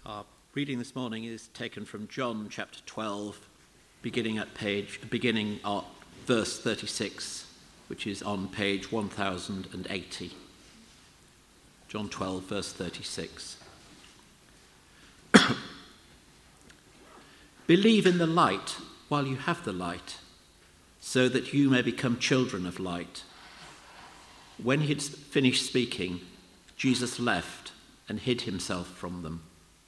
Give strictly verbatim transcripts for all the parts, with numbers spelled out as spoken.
Our reading this morning is taken from John chapter twelve, beginning at page, beginning at verse thirty-six, which is on page one thousand eighty. John twelve, verse thirty-six. Believe in the light while you have the light, so that you may become children of light. When he had finished speaking, Jesus left and hid himself from them.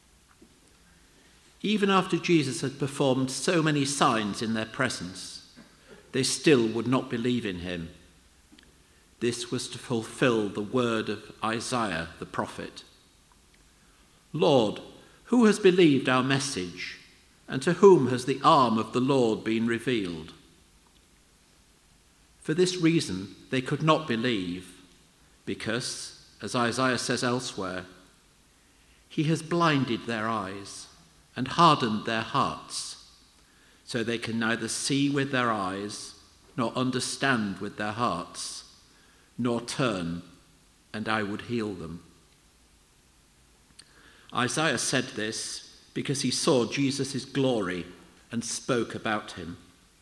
Even after Jesus had performed so many signs in their presence, they still would not believe in him. This was to fulfill the word of Isaiah the prophet. Lord, who has believed our message, and to whom has the arm of the Lord been revealed? For this reason they could not believe, because, as Isaiah says elsewhere, he has blinded their eyes and hardened their hearts, so they can neither see with their eyes, nor understand with their hearts, nor turn, and I would heal them. Isaiah said this because he saw Jesus' glory and spoke about him.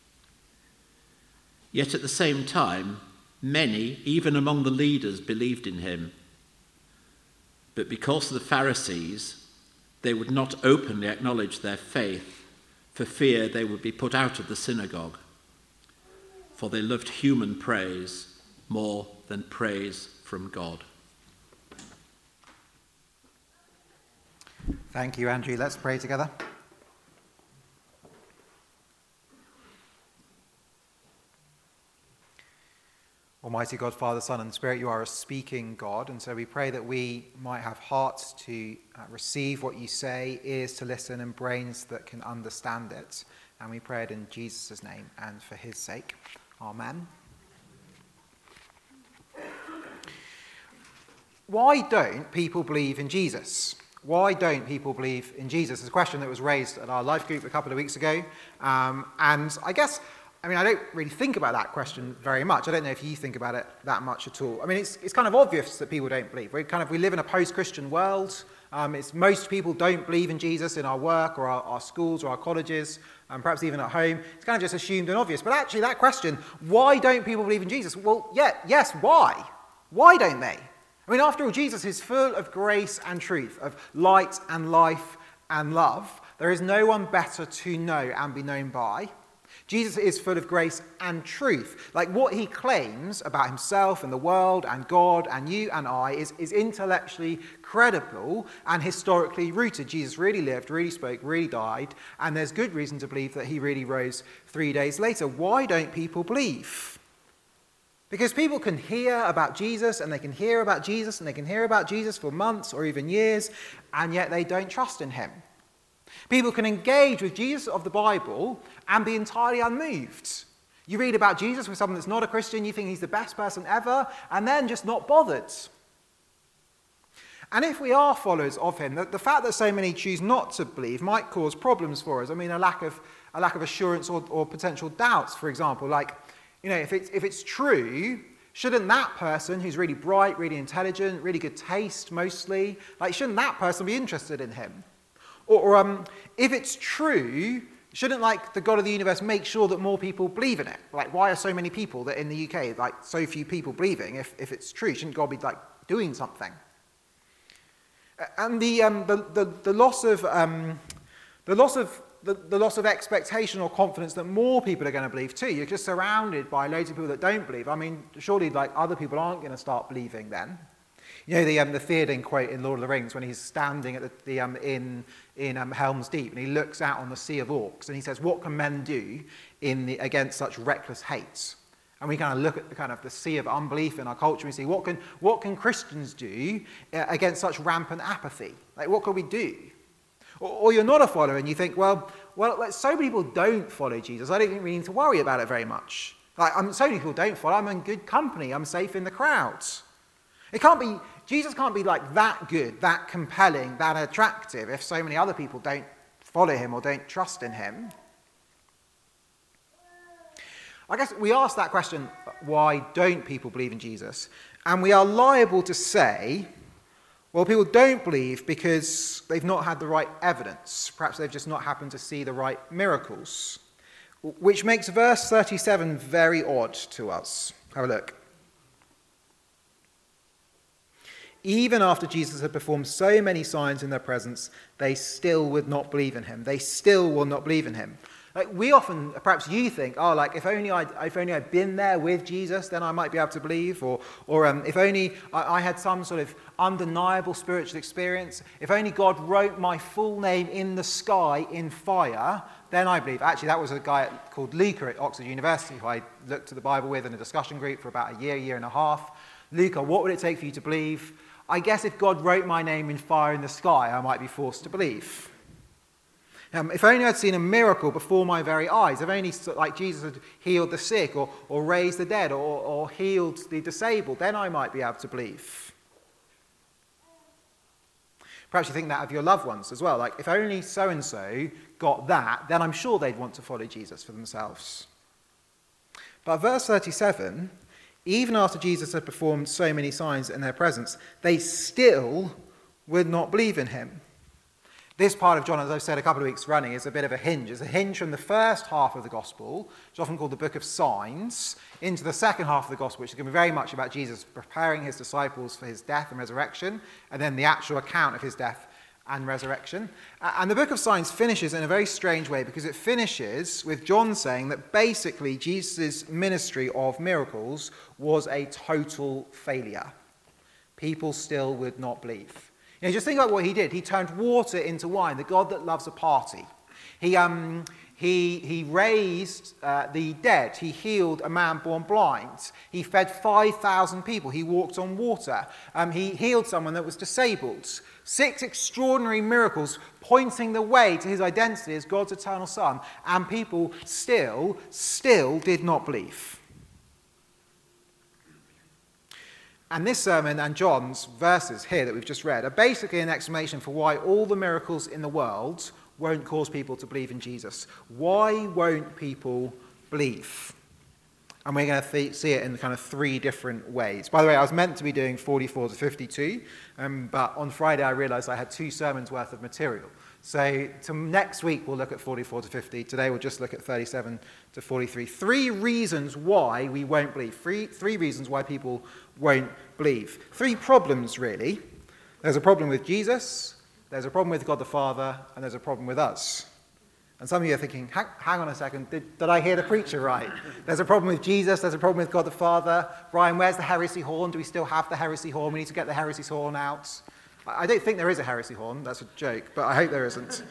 Yet at the same time, many, even among the leaders, believed in him. But because of the Pharisees, they would not openly acknowledge their faith for fear they would be put out of the synagogue. For they loved human praise more than praise from God. Thank you, Andrew. Let's pray together. Almighty God, Father, Son, and Spirit, you are a speaking God, and so we pray that we might have hearts to uh, receive what you say, ears to listen, and brains that can understand it. And we pray it in Jesus' name and for his sake. Amen. Why don't people believe in Jesus? Why don't people believe in Jesus? It's a question that was raised at our life group a couple of weeks ago. Um, and I guess... I mean, I don't really think about that question very much. I don't know if you think about it that much at all. I mean, it's it's kind of obvious that people don't believe. We kind of we live in a post-Christian world. Um, it's most people don't believe in Jesus in our work or our, our schools or our colleges, and perhaps even at home. It's kind of just assumed and obvious. But actually, that question, why don't people believe in Jesus? Well, yeah, yes, why? Why don't they? I mean, after all, Jesus is full of grace and truth, of light and life and love. There is no one better to know and be known by. Jesus is full of grace and truth. Like what he claims about himself and the world and God and you and I is, is intellectually credible and historically rooted. Jesus really lived, really spoke, really died, and there's good reason to believe that he really rose three days later. Why don't people believe? Because people can hear about Jesus and they can hear about Jesus and they can hear about Jesus for months or even years, and yet they don't trust in him. People can engage with Jesus of the Bible and be entirely unmoved. You read about Jesus with someone that's not a Christian, you think he's the best person ever, and then just not bothered. And if we are followers of him, the, the fact that so many choose not to believe might cause problems for us. I mean, a lack of a lack of assurance or, or potential doubts, for example. Like, you know, if it's, if it's true, shouldn't that person who's really bright, really intelligent, really good taste mostly, like, shouldn't that person be interested in him? Or, or um, if it's true, shouldn't, like, the God of the universe make sure that more people believe in it? Like, why are so many people that in the U K, like, so few people believing? If, if it's true, shouldn't God be, like, doing something? And the um, the, the the loss of um, the loss of the, the loss of expectation or confidence that more people are going to believe too. You're just surrounded by loads of people that don't believe. I mean, surely, like, other people aren't going to start believing then. You know the um, the Theoden quote in Lord of the Rings when he's standing at the, the um in in um, Helm's Deep and he looks out on the Sea of Orcs and he says, "What can men do in the, against such reckless hate?" And we kind of look at the kind of the sea of unbelief in our culture and we see what can what can Christians do against such rampant apathy? Like, what can we do? Or, or you're not a follower and you think, well, well, like, so many people don't follow Jesus. I don't think we need to worry about it very much. Like, I'm, so many people don't follow. I'm in good company. I'm safe in the crowds. It can't be, Jesus can't be like that good, that compelling, that attractive if so many other people don't follow him or don't trust in him. I guess we ask that question, why don't people believe in Jesus? And we are liable to say, Well, people don't believe because they've not had the right evidence. Perhaps they've just not happened to see the right miracles, which makes verse thirty-seven very odd to us. Have a look. Even after Jesus had performed so many signs in their presence, they still would not believe in him. They still will not believe in him. Like we often, perhaps you think, oh, like if only I'd, if only I'd been there with Jesus, then I might be able to believe. Or, or um, if only I, I had some sort of undeniable spiritual experience. If only God wrote my full name in the sky in fire, then I believe. Actually, that was a guy called Luca at Oxford University who I looked at the Bible with in a discussion group for about a year, year and a half. Luca, what would it take for you to believe? I guess if God wrote my name in fire in the sky, I might be forced to believe. Um, if only I'd seen a miracle before my very eyes, if only like Jesus had healed the sick or, or raised the dead or, or healed the disabled, then I might be able to believe. Perhaps you think that of your loved ones as well. Like, if only so-and-so got that, then I'm sure they'd want to follow Jesus for themselves. But verse thirty-seven, even after Jesus had performed so many signs in their presence, they still would not believe in him. This part of John, as I've said a couple of weeks running, is a bit of a hinge. It's a hinge from the first half of the Gospel, which is often called the Book of Signs, into the second half of the Gospel, which is going to be very much about Jesus preparing his disciples for his death and resurrection, and then the actual account of his death and resurrection. And the Book of Signs finishes in a very strange way, because it finishes with John saying that basically Jesus' ministry of miracles was a total failure. People still would not believe. You know, just think about what he did. He turned water into wine, the God that loves a party. He, um, he, he raised uh, the dead. He healed a man born blind. He fed five thousand people. He walked on water. Um, he healed someone that was disabled. Six extraordinary miracles pointing the way to his identity as God's eternal Son. And people still, still did not believe. And this sermon and John's verses here that we've just read are basically an explanation for why all the miracles in the world won't cause people to believe in Jesus. Why won't people believe? And we're going to th- see it in kind of three different ways. By the way, I was meant to be doing forty-four to fifty-two, um, but on Friday I realized I had two sermons worth of material. So to next week we'll look at forty-four to fifty. Today we'll just look at thirty-seven to forty-three. Three reasons why we won't believe. Three, three reasons why people won't believe. Three problems, really. There's a problem with Jesus, there's a problem with God the Father, and there's a problem with us. And some of you are thinking, hang, hang on a second, did, did I hear the preacher right? There's a problem with Jesus, there's a problem with God the Father. Brian, where's the heresy horn? Do we still have the heresy horn? We need to get the heresy horn out. I don't think there is a heresy horn, that's a joke, but I hope there isn't.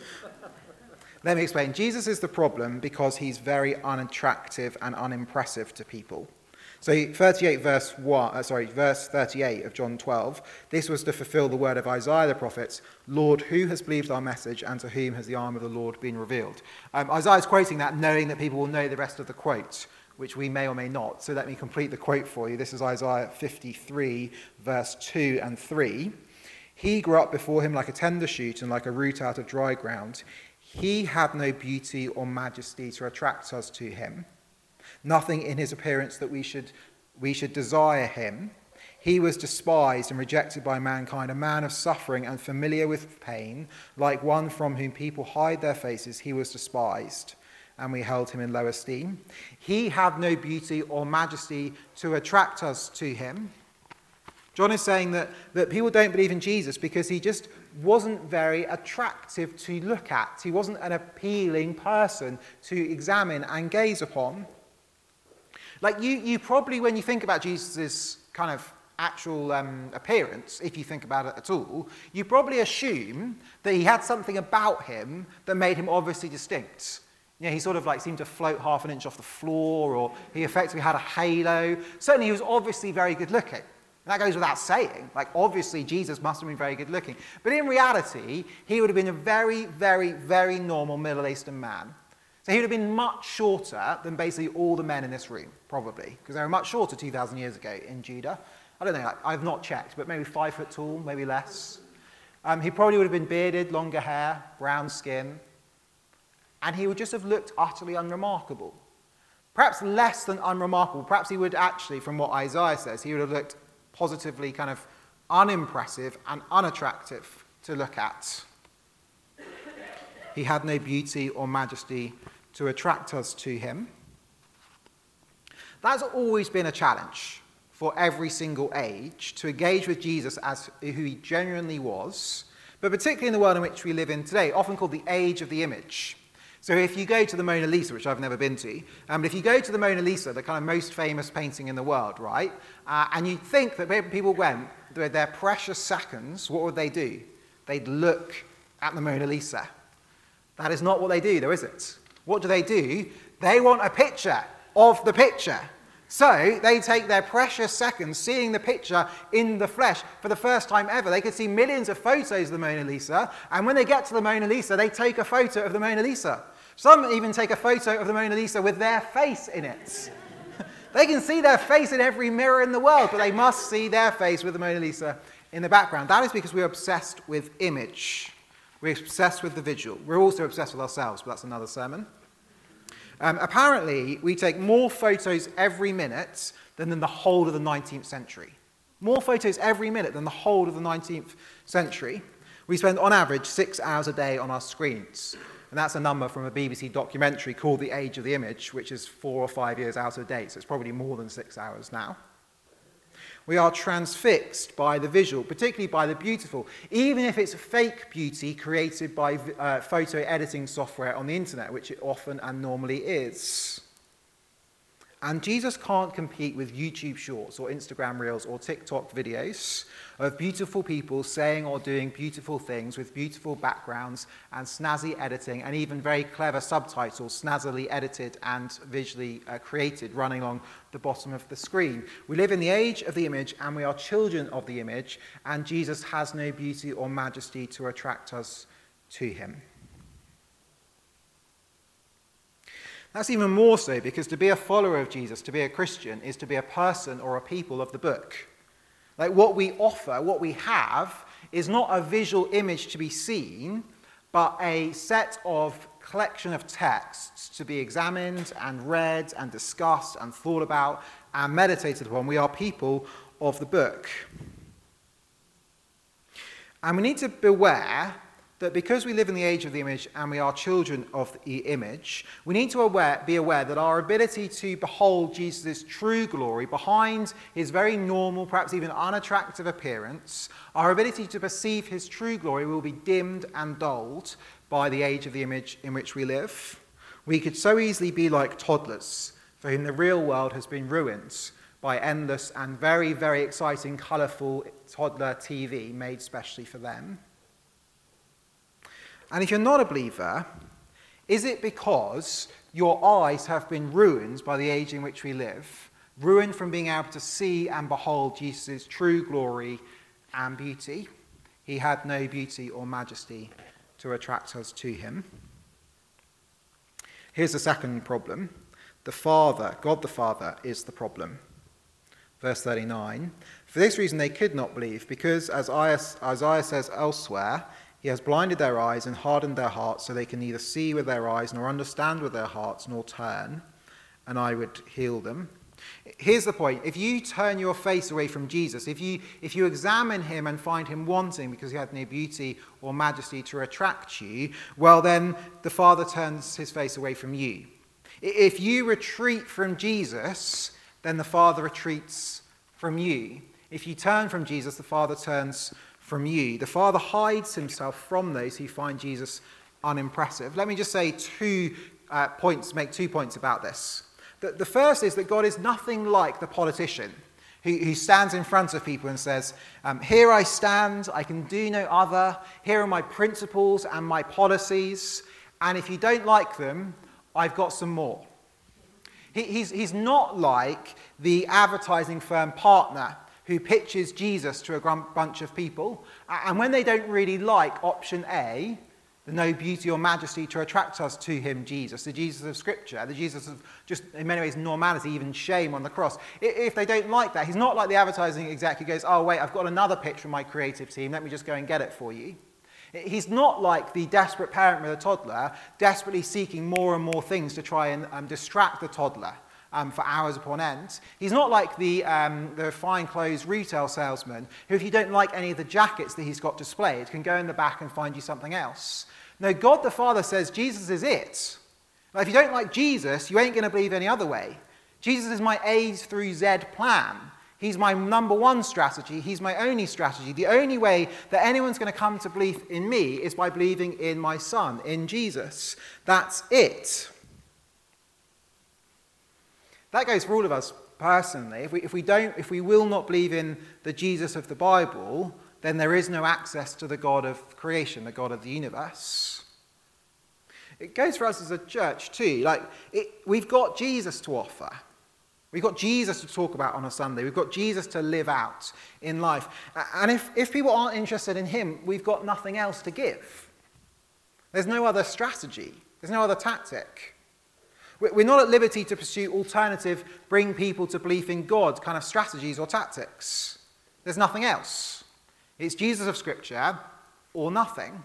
Let me explain. Jesus is the problem because he's very unattractive and unimpressive to people. So thirty-eight verse one, uh, sorry, verse thirty-eight of John twelve, this was to fulfill the word of Isaiah the prophet, Lord, who has believed our message, and to whom has the arm of the Lord been revealed? Um, Isaiah's quoting that knowing that people will know the rest of the quote, which we may or may not. So let me complete the quote for you. This is Isaiah fifty-three, verse two and three. He grew up before him like a tender shoot and like a root out of dry ground. He had no beauty or majesty to attract us to him. Nothing in his appearance that we should we should desire him. He was despised and rejected by mankind, a man of suffering and familiar with pain, like one from whom people hide their faces. He was despised, and we held him in low esteem. He had no beauty or majesty to attract us to him. John is saying that, that people don't believe in Jesus because he just wasn't very attractive to look at. He wasn't an appealing person to examine and gaze upon. Like you, you probably, when you think about Jesus' kind of actual um, appearance, if you think about it at all, you probably assume that he had something about him that made him obviously distinct. You know, he sort of like seemed to float half an inch off the floor, or he effectively had a halo. Certainly he was obviously very good looking. And that goes without saying. Like, obviously, Jesus must have been very good looking. But in reality, he would have been a very, very, very normal Middle Eastern man. So he would have been much shorter than basically all the men in this room, probably. Because they were much shorter two thousand years ago in Judah. I don't know, like, I've not checked, but maybe five foot tall, maybe less. Um, he probably would have been bearded, longer hair, brown skin. And he would just have looked utterly unremarkable. Perhaps less than unremarkable. Perhaps he would actually, from what Isaiah says, he would have looked positively kind of unimpressive, and unattractive to look at. He had no beauty or majesty to attract us to him. That's always been a challenge for every single age, to engage with Jesus as who he genuinely was, but particularly in the world in which we live in today, often called the age of the image. So if you go to the Mona Lisa, which I've never been to, um, but if you go to the Mona Lisa, the kind of most famous painting in the world, right, uh, and you think that when people went with their precious seconds, what would they do? They'd look at the Mona Lisa. That is not what they do, though, is it? What do they do? They want a picture of the picture. So they take their precious seconds seeing the picture in the flesh for the first time ever. They could see millions of photos of the Mona Lisa, and when they get to the Mona Lisa, they take a photo of the Mona Lisa. Some even take a photo of the Mona Lisa with their face in it. They can see their face in every mirror in the world, but they must see their face with the Mona Lisa in the background. That is because we're obsessed with image. We're obsessed with the visual. We're also obsessed with ourselves, but that's another sermon. Um, apparently, we take more photos every minute than in the whole of the nineteenth century. More photos every minute than the whole of the nineteenth century. We spend, on average, six hours a day on our screens. And that's a number from a B B C documentary called The Age of the Image, which is four or five years out of date, so it's probably more than six hours now. We are transfixed by the visual, particularly by the beautiful, even if it's fake beauty created by uh, photo editing software on the internet, which it often and normally is. And Jesus can't compete with YouTube Shorts or Instagram Reels or TikTok videos of beautiful people saying or doing beautiful things with beautiful backgrounds and snazzy editing and even very clever subtitles, snazzily edited and visually uh, created, running along the bottom of the screen. We live in the age of the image, and we are children of the image, and Jesus has no beauty or majesty to attract us to him. That's even more so because to be a follower of Jesus, to be a Christian, is to be a person or a people of the book. Like what we offer, what we have, is not a visual image to be seen, but a set of collection of texts to be examined and read and discussed and thought about and meditated upon. We are people of the book. And we need to beware that because we live in the age of the image and we are children of the image, we need to aware, be aware that our ability to behold Jesus' true glory behind his very normal, perhaps even unattractive appearance, our ability to perceive his true glory will be dimmed and dulled by the age of the image in which we live. We could so easily be like toddlers for whom the real world has been ruined by endless and very, very exciting, colourful toddler T V made specially for them. And if you're not a believer, is it because your eyes have been ruined by the age in which we live, ruined from being able to see and behold Jesus' true glory and beauty? He had no beauty or majesty to attract us to him. Here's the second problem. The Father, God the Father, is the problem. Verse thirty-nine, for this reason they could not believe, because as Isaiah says elsewhere, he has blinded their eyes and hardened their hearts so they can neither see with their eyes nor understand with their hearts nor turn, and I would heal them. Here's the point. If you turn your face away from Jesus, if you, if you examine him and find him wanting because he had no beauty or majesty to attract you, well then the Father turns his face away from you. If you retreat from Jesus, then the Father retreats from you. If you turn from Jesus, the Father turns from you. The Father hides himself from those who find Jesus unimpressive. Let me just say two uh, points, make two points about this. The, the first is that God is nothing like the politician who, who stands in front of people and says, um, here I stand, I can do no other, here are my principles and my policies, and if you don't like them, I've got some more. He, he's, he's not like the advertising firm partner who pitches Jesus to a bunch of people, and when they don't really like option A, the no beauty or majesty to attract us to him, Jesus, the Jesus of Scripture, the Jesus of just, in many ways, normality, even shame on the cross. If they don't like that, he's not like the advertising exec who goes, oh, wait, I've got another pitch from my creative team, let me just go and get it for you. He's not like the desperate parent with a toddler, desperately seeking more and more things to try and um, distract the toddler um, for hours upon end. He's not like the, um, the fine clothes retail salesman who, if you don't like any of the jackets that he's got displayed, can go in the back and find you something else. No, God the Father says Jesus is it. Now, if you don't like Jesus, you ain't going to believe any other way. Jesus is my A through Z plan. He's my number one strategy. He's my only strategy. The only way that anyone's going to come to believe in me is by believing in my Son, in Jesus. That's it. That goes for all of us personally. If we, if we don't, if we will not believe in the Jesus of the Bible, then there is no access to the God of creation, the God of the universe. It goes for us as a church too. Like it, we've got Jesus to offer. We've got Jesus to talk about on a Sunday. We've got Jesus to live out in life. And if, if people aren't interested in him, we've got nothing else to give. There's no other strategy. There's no other tactic. We're not at liberty to pursue alternative, bring people to belief in God kind of strategies or tactics. There's nothing else. It's Jesus of Scripture or nothing.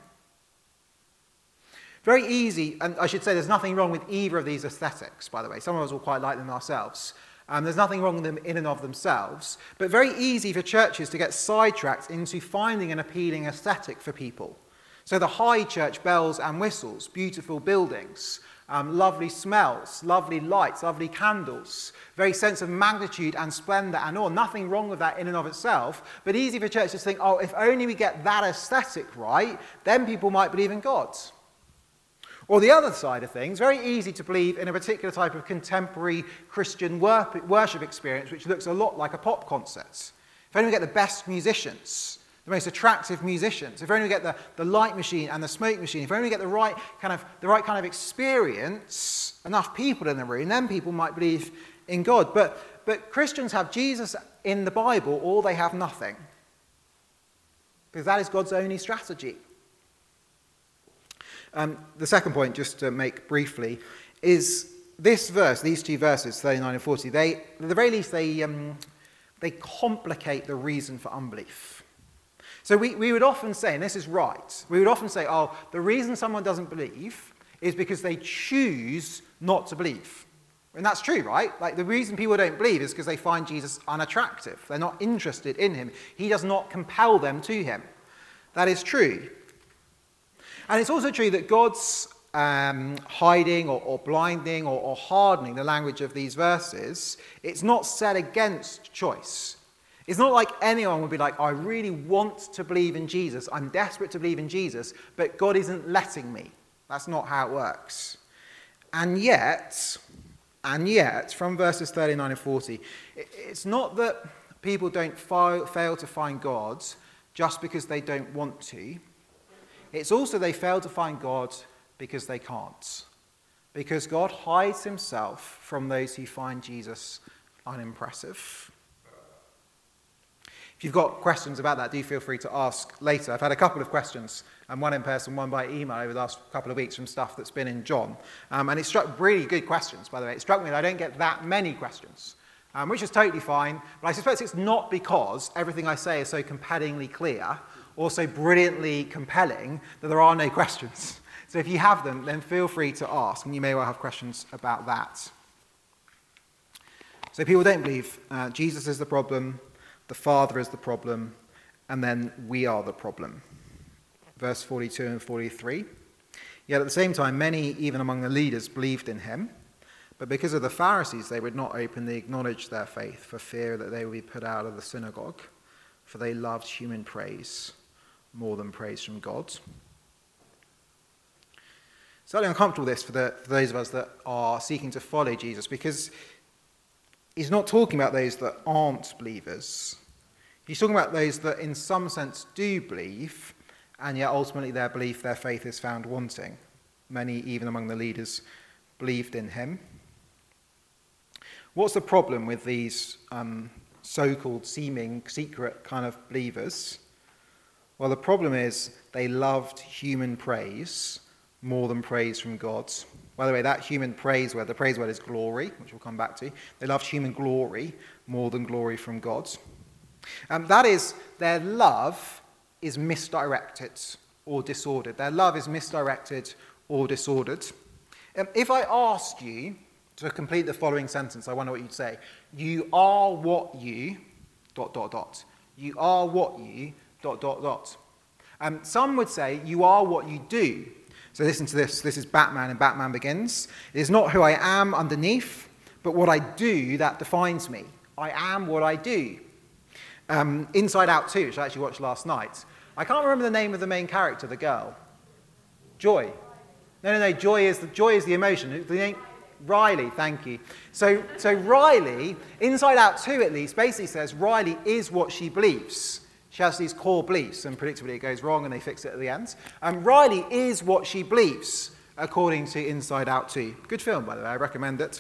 Very easy, and I should say there's nothing wrong with either of these aesthetics, by the way. Some of us will quite like them ourselves. Um, there's nothing wrong with them in and of themselves, but very easy for churches to get sidetracked into finding an appealing aesthetic for people. So the high church bells and whistles, beautiful buildings, um, lovely smells, lovely lights, lovely candles, very sense of magnitude and splendor and awe. Nothing wrong with that in and of itself, but easy for churches to think, oh, if only we get that aesthetic right, then people might believe in God. Or the other side of things, very easy to believe in a particular type of contemporary Christian worship experience which looks a lot like a pop concert. If only we get the best musicians, the most attractive musicians, if only we get the, the light machine and the smoke machine, if only we get the right kind of the right kind of experience, enough people in the room, then people might believe in God. But, but Christians have Jesus in the Bible or they have nothing. Because that is God's only strategy. Um, the second point, just to make briefly, is this verse, these two verses, thirty-nine and forty, they, at the very least, they, um, they complicate the reason for unbelief. So we, we would often say, and this is right, we would often say, oh, the reason someone doesn't believe is because they choose not to believe. And that's true, right? Like the reason people don't believe is because they find Jesus unattractive. They're not interested in him. He does not compel them to him. That is true. And it's also true that God's um, hiding or, or blinding or, or hardening the language of these verses, it's not set against choice. It's not like anyone would be like, I really want to believe in Jesus, I'm desperate to believe in Jesus, but God isn't letting me. That's not how it works. And yet, and yet, from verses thirty-nine and forty, it, it's not that people don't fa- fail to find God just because they don't want to. It's also they fail to find God because they can't. Because God hides himself from those who find Jesus unimpressive. If you've got questions about that, do feel free to ask later. I've had a couple of questions, and one in person, one by email over the last couple of weeks from stuff that's been in John. Um, and it struck really good questions, by the way. It struck me that I don't get that many questions, um, which is totally fine. But I suspect it's not because everything I say is so compellingly clear or so brilliantly compelling that there are no questions. So if you have them, then feel free to ask, and you may well have questions about that. So people don't believe uh, Jesus is the problem, the Father is the problem, and then we are the problem. Verse forty-two and forty-three. Yet at the same time, many, even among the leaders, believed in him, but because of the Pharisees, they would not openly acknowledge their faith for fear that they would be put out of the synagogue, for they loved human praise more than praise from God. Slightly uncomfortable this for, the, for those of us that are seeking to follow Jesus, because he's not talking about those that aren't believers. He's talking about those that in some sense do believe, and yet ultimately their belief, their faith is found wanting. Many, even among the leaders, believed in him. What's the problem with these um, so-called seeming secret kind of believers? Well, the problem is they loved human praise more than praise from God. By the way, that human praise word, the praise word is glory, which we'll come back to. They loved human glory more than glory from God. Um, that is, their love is misdirected or disordered. Their love is misdirected or disordered. Um, if I asked you, To complete the following sentence, I wonder what you'd say. You are what you, dot, dot, dot. You are what you, dot, dot, dot. Um, some would say you are what you do. So listen to this. This is Batman in Batman Begins. It is not who I am underneath, but what I do that defines me. I am what I do. Um, Inside Out two, which I actually watched last night. I can't remember the name of the main character, the girl. Joy. No, no, no. Joy is the, joy is the emotion. The name, Riley, thank you. So, so Riley, Inside Out two at least, basically says Riley is what she believes. She has these core beliefs, and predictably it goes wrong and they fix it at the end. Um, Riley is what she believes, according to Inside Out two. Good film, by the way, I recommend it.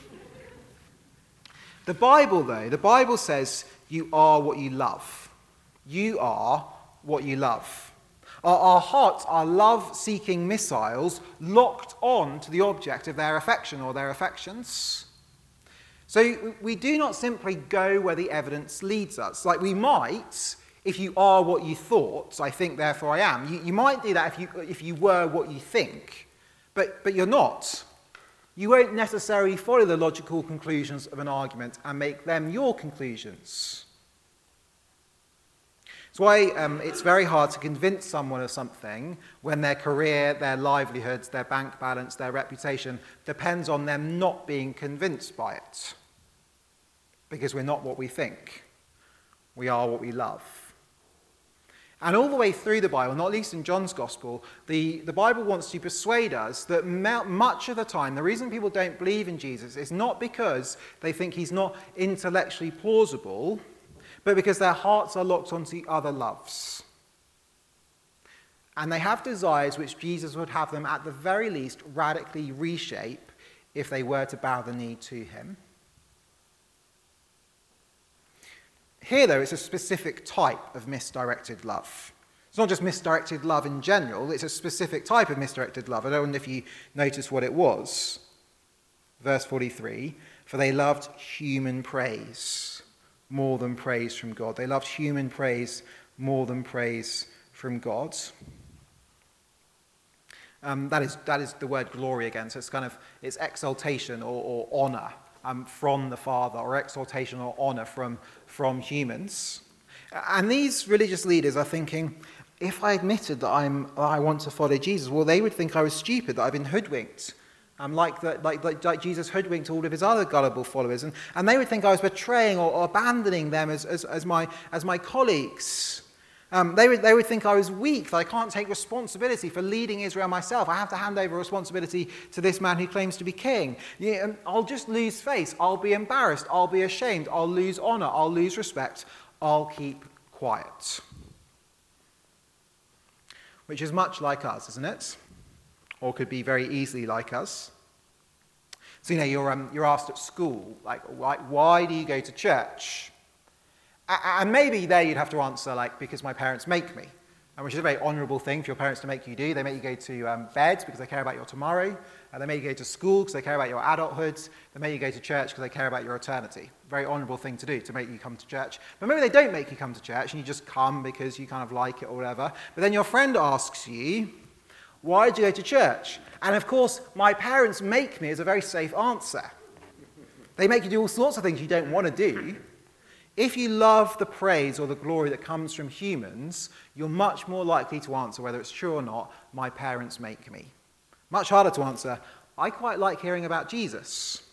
The Bible, though, the Bible says you are what you love. You are what you love. Our, our hearts are love-seeking missiles locked on to the object of their affection or their affections. So we do not simply go where the evidence leads us. Like we might, if you are what you thought, I think, therefore I am. You, you might do that if you, if you were what you think, but, but you're not. You won't necessarily follow the logical conclusions of an argument and make them your conclusions. That's why um, it's very hard to convince someone of something when their career, their livelihoods, their bank balance, their reputation depends on them not being convinced by it. Because we're not what we think. We are what we love. And all the way through the Bible, not least in John's Gospel, the, the Bible wants to persuade us that much of the time, the reason people don't believe in Jesus is not because they think he's not intellectually plausible, but because their hearts are locked onto other loves. And they have desires which Jesus would have them, at the very least, radically reshape if they were to bow the knee to him. Here, though, it's a specific type of misdirected love. It's not just misdirected love in general, it's a specific type of misdirected love. I don't know if you noticed what it was. Verse forty-three, for they loved human praise more than praise from God. They loved human praise more than praise from God. Um, that is that is the word glory again, so it's kind of, it's exaltation or, or honour. Um, from the Father, or exaltation or honour from, from humans. And these religious leaders are thinking, if I admitted that I'm, I want to follow Jesus, well, they would think I was stupid, that I've been hoodwinked, um, like, the, like, like, like Jesus hoodwinked all of his other gullible followers. And, and they would think I was betraying or, or abandoning them as, as, as, my, as my colleagues. Um, they, would, they would think I was weak, that I can't take responsibility for leading Israel myself. I have to hand over responsibility to this man who claims to be king. Yeah, and I'll just lose face. I'll be embarrassed. I'll be ashamed. I'll lose honour. I'll lose respect. I'll keep quiet. Which is much like us, isn't it? Or could be very easily like us. So, you know, you're, um, you're asked at school, like, why, why do you go to church? And maybe there you'd have to answer, like, because my parents make me, and which is a very honourable thing for your parents to make you do. They make you go to um, bed because they care about your tomorrow, and they make you go to school because they care about your adulthood. They make you go to church because they care about your eternity. Very honourable thing to do, to make you come to church. But maybe they don't make you come to church, and you just come because you kind of like it or whatever. But then your friend asks you, why did you go to church? And of course, my parents make me is a very safe answer. They make you do all sorts of things you don't want to do. If you love the praise or the glory that comes from humans, you're much more likely to answer, whether it's true or not, my parents make me. Much harder to answer, I quite like hearing about Jesus.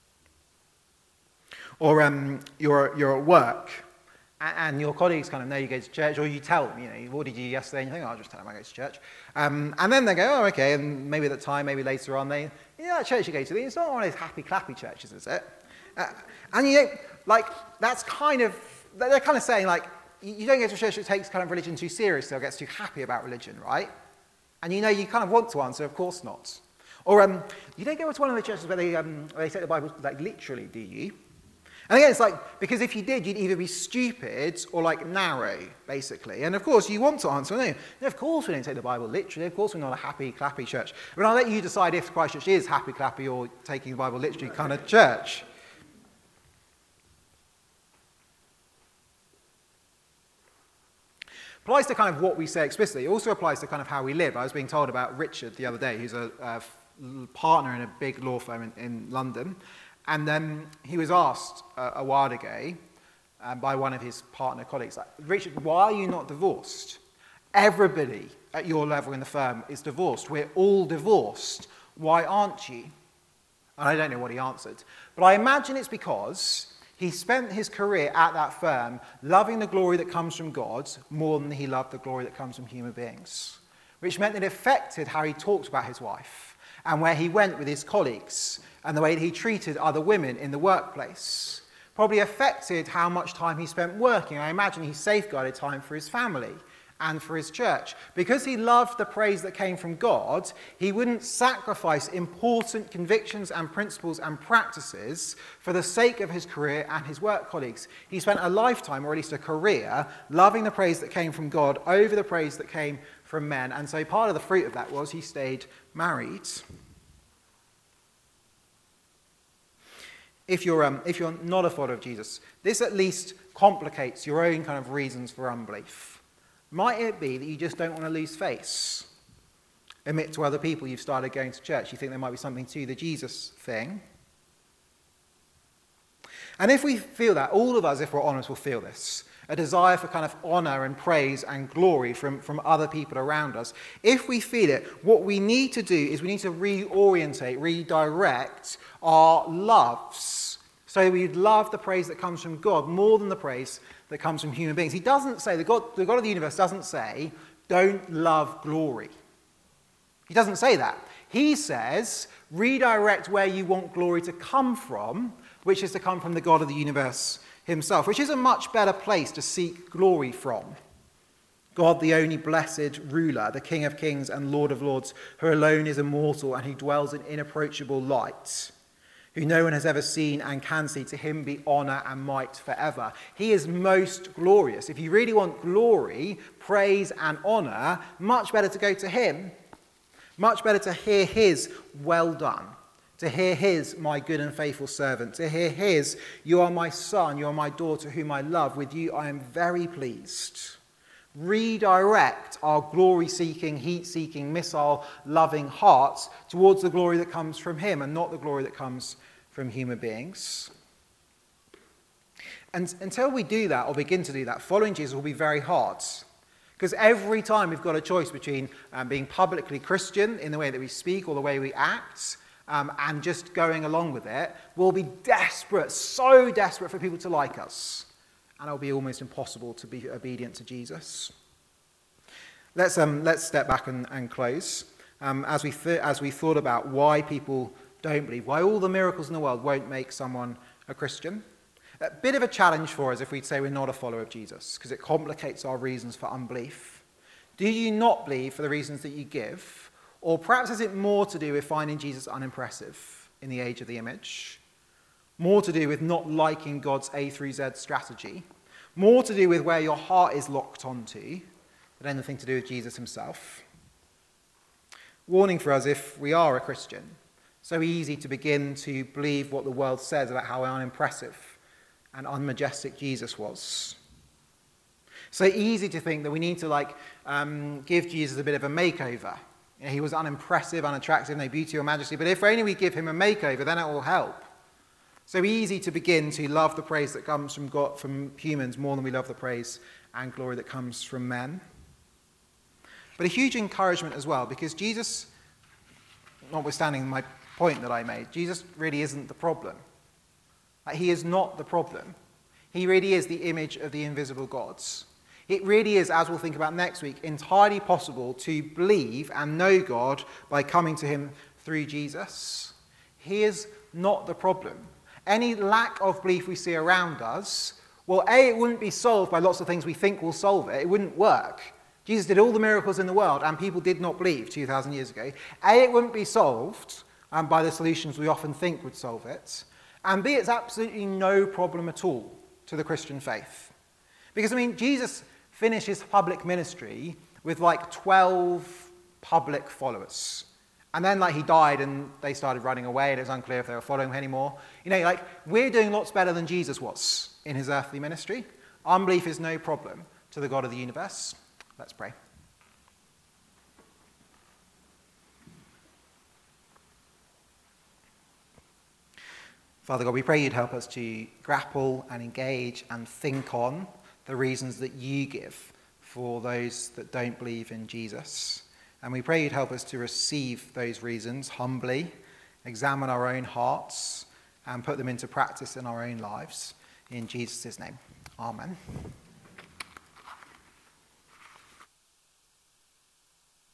Or um, you're, you're at work, and your colleagues kind of know you go to church, or you tell them, you know, what did you do yesterday? And you think, oh, I'll just tell them I go to church. Um, and then they go, oh, okay, and maybe at the time, maybe later on, they, yeah, that church you go to, it's not one of those happy, clappy churches, is it? Uh, and you know, like, that's kind of, they're kind of saying, like, you don't go to a church that takes kind of religion too seriously or gets too happy about religion, right? And you know, you kind of want to answer, of course not. Or um, you don't go to one of the churches where they, um, where they take the Bible, like, literally, do you? And again, it's like, because if you did, you'd either be stupid or, like, narrow, basically. And, of course, you want to answer, no, no, of course we don't take the Bible literally. Of course we're not a happy, clappy church. But I'll let you decide if Christchurch is happy, clappy or taking the Bible literally kind of church. Applies to kind of what we say explicitly. It also applies to kind of how we live. I was being told about Richard the other day, who's a, a partner in a big law firm in, in London. And then he was asked uh, a while ago um, by one of his partner colleagues, like, Richard, why are you not divorced? Everybody at your level in the firm is divorced. We're all divorced. Why aren't you? And I don't know what he answered. But I imagine it's because he spent his career at that firm loving the glory that comes from God more than he loved the glory that comes from human beings, which meant that it affected how he talked about his wife and where he went with his colleagues and the way that he treated other women in the workplace. Probably affected how much time he spent working. I imagine he safeguarded time for his family and for his church. Because he loved the praise that came from God, he wouldn't sacrifice important convictions and principles and practices for the sake of his career and his work colleagues. He spent a lifetime, or at least a career, loving the praise that came from God over the praise that came from men. And so part of the fruit of that was he stayed married. If you're, um, if you're not a follower of Jesus, this at least complicates your own kind of reasons for unbelief. Might it be that you just don't want to lose face? Admit to other people you've started going to church. You think there might be something to the Jesus thing. And if we feel that, all of us, if we're honest, will feel this. A desire for kind of honor and praise and glory from, from other people around us. If we feel it, what we need to do is we need to reorientate, redirect our loves. So we'd love the praise that comes from God more than the praise that comes from human beings. He doesn't say, the God, the God of the universe doesn't say, don't love glory. He doesn't say that. He says, redirect where you want glory to come from, which is to come from the God of the universe himself, which is a much better place to seek glory from. God, the only blessed ruler, the King of kings and Lord of lords, who alone is immortal and who dwells in inapproachable light, who no one has ever seen and can see, to him be honor and might forever. He is most glorious. If you really want glory, praise and honor, much better to go to him. Much better to hear his well done. To hear his, my good and faithful servant. To hear his, you are my son, you are my daughter whom I love. With you I am very pleased. Redirect our glory-seeking, heat-seeking, missile-loving hearts towards the glory that comes from him and not the glory that comes from human beings. And until we do that or begin to do that, following Jesus will be very hard. Because every time we've got a choice between um, being publicly Christian in the way that we speak or the way we act, um, and just going along with it, we'll be desperate, so desperate for people to like us. And it'll be almost impossible to be obedient to Jesus. Let's um, let's step back and, and close. Um, as we th- as we thought about why people don't believe, why all the miracles in the world won't make someone a Christian. A bit of a challenge for us if we'd say we're not a follower of Jesus, because it complicates our reasons for unbelief. Do you not believe for the reasons that you give? Or perhaps is it more to do with finding Jesus unimpressive in the age of the image? More to do with not liking God's A through Z strategy. More to do with where your heart is locked onto than anything to do with Jesus himself. Warning for us if we are a Christian. So easy to begin to believe what the world says about how unimpressive and unmajestic Jesus was. So easy to think that we need to like um, give Jesus a bit of a makeover. You know, he was unimpressive, unattractive, no beauty or majesty, but if only we give him a makeover, then it will help. So easy to begin to love the praise that comes from God, from humans, more than we love the praise and glory that comes from men. But a huge encouragement as well, because Jesus, notwithstanding my point that I made, Jesus really isn't the problem. Like, he is not the problem. He really is the image of the invisible gods. It really is, as we'll think about next week, entirely possible to believe and know God by coming to him through Jesus. He is not the problem. Any lack of belief we see around us, well, A, it wouldn't be solved by lots of things we think will solve it. It wouldn't work. Jesus did all the miracles in the world, and people did not believe two thousand years ago. A, it wouldn't be solved um, by the solutions we often think would solve it. And B, it's absolutely no problem at all to the Christian faith. Because, I mean, Jesus finished his public ministry with like twelve public followers. And then, like, he died and they started running away and it was unclear if they were following him anymore. You know, like, we're doing lots better than Jesus was in his earthly ministry. Unbelief is no problem to the God of the universe. Let's pray. Father God, we pray you'd help us to grapple and engage and think on the reasons that you give for those that don't believe in Jesus. And we pray you'd help us to receive those reasons humbly, examine our own hearts, and put them into practice in our own lives. In Jesus' name, amen.